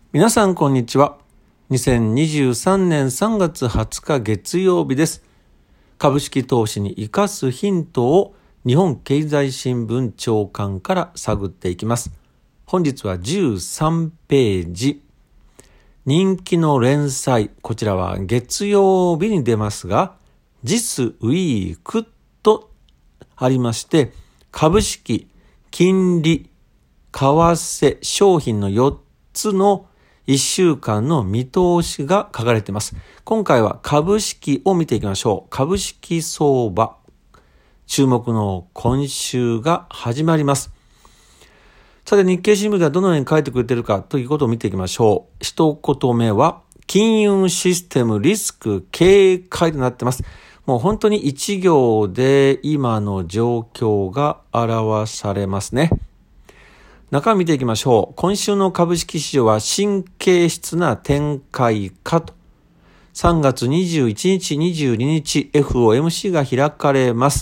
皆さんこんにちは。2023年3月20日月曜日です。株式投資に生かすヒントを日本経済新聞長官から探っていきます。本日は13ページ。人気の連載、こちらは月曜日に出ますが、This Week とありまして、株式、金利、為替、商品の4つの1週間の見通しが書かれています。今回は株式を見ていきましょう。株式相場。注目の今週が始まります。さて、日経新聞ではどのように書いてくれているかということを見ていきましょう。一言目は、金融システムリスク警戒となっています。もう本当に一行で今の状況が表されますね。中身見ていきましょう。今週の株式市場は神経質な展開かと。3月21日、22日、FOMC が開かれます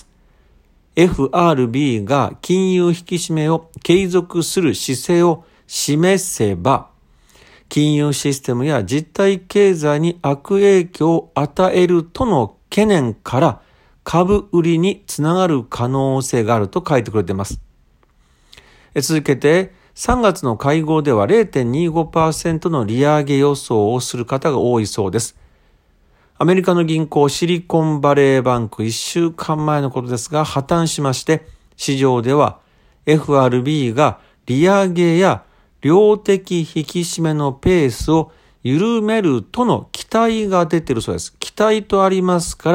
。FRB が金融引き締めを継続する姿勢を示せば、金融システムや実体経済に悪影響を与えるとの懸念から株売りにつながる可能性があると書いてくれています。続けて、3月の会合では 0.25% の利上げ予想をする方が多いそうです。アメリカの銀行シリコンバレーバンク1週間前のことですが破綻しまして、市場では FRB が利上げや量的引き締めのペースを緩めるとの期待が出ているそうです。期待とありますから、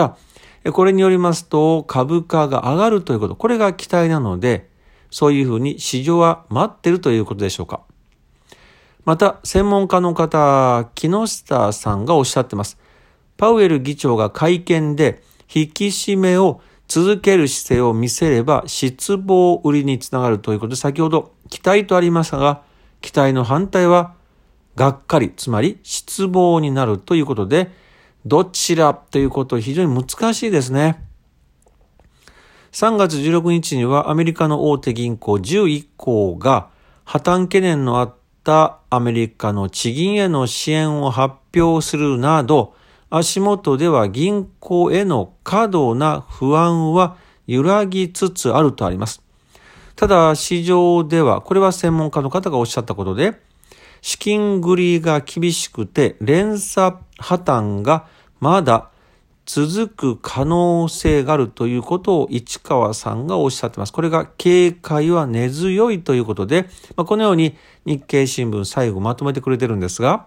これによりますと株価が上がるということ、これが期待なので、そういうふうに市場は待っているということでしょうか。また、専門家の方、木下さんがおっしゃっています。パウエル議長が会見で引き締めを続ける姿勢を見せれば失望売りにつながるということで、先ほど期待とありましたが、期待の反対はがっかり、つまり失望になるということで、どちらということ非常に難しいですね。3月16日にはアメリカの大手銀行11行が破綻懸念のあったアメリカの地銀への支援を発表するなど、足元では銀行への過度な不安は揺らぎつつあるとあります。ただ市場では、これは専門家の方がおっしゃったことで、資金繰りが厳しくて連鎖破綻がまだ続く可能性があるということを市川さんがおっしゃっています。これが警戒は根強いということで、このように日経新聞最後まとめてくれてるんですが、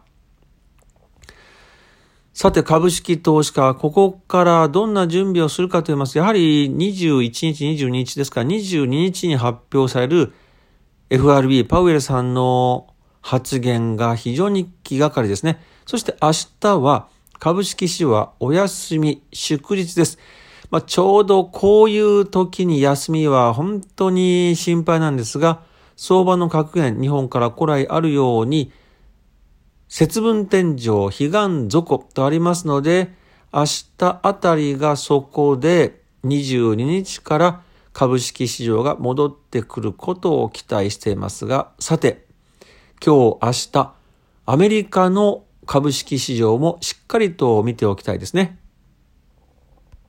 さて株式投資家はここからどんな準備をするかと言いますと、やはり21日、22日ですから22日に発表される FRB パウエルさんの発言が非常に気がかりですね。そして明日は株式市場はお休み、祝日です。ちょうどこういう時に休みは本当に心配なんですが、相場の格言、日本から古来あるように、節分天井、彼岸底とありますので、明日あたりがそこで22日から株式市場が戻ってくることを期待していますが、さて、今日、明日、アメリカの株式市場もしっかりと見ておきたいですね。